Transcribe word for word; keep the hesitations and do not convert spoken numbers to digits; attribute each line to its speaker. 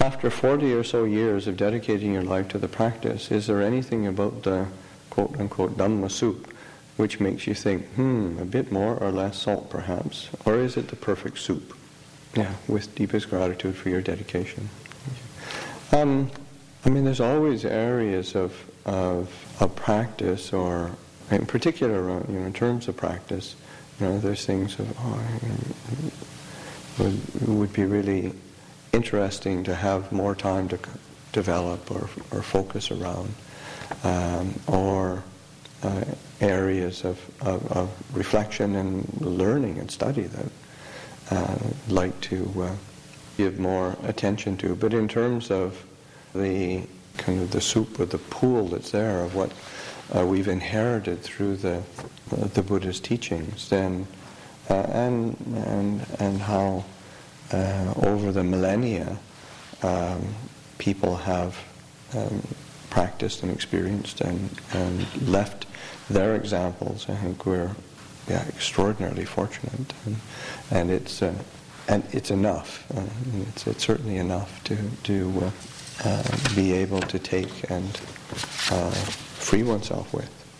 Speaker 1: after forty or so years of dedicating your life to the practice, is there anything about the quote-unquote Dhamma soup which makes you think, hmm, a bit more or less salt perhaps? Or is it the perfect soup? Yeah, with deepest gratitude for your dedication. Um, I mean, there's always areas of, of, of practice, or in particular, uh, you know, in terms of practice, you know, there's things of, oh, you know, would, would be really interesting to have more time to c- develop or, or focus around, um, or uh, areas of, of, of reflection and learning and study that uh, I'd like to uh, give more attention to. But in terms of the kind of the soup or the pool that's there of what uh, we've inherited through the uh, the Buddha's teachings, then uh, and and and how uh, over the millennia um, people have um, practiced and experienced and, and left their examples, I think we're yeah, extraordinarily fortunate, and, and it's uh, and it's enough. Uh, it's, it's certainly enough to to uh, uh, be able to take and uh, free oneself with.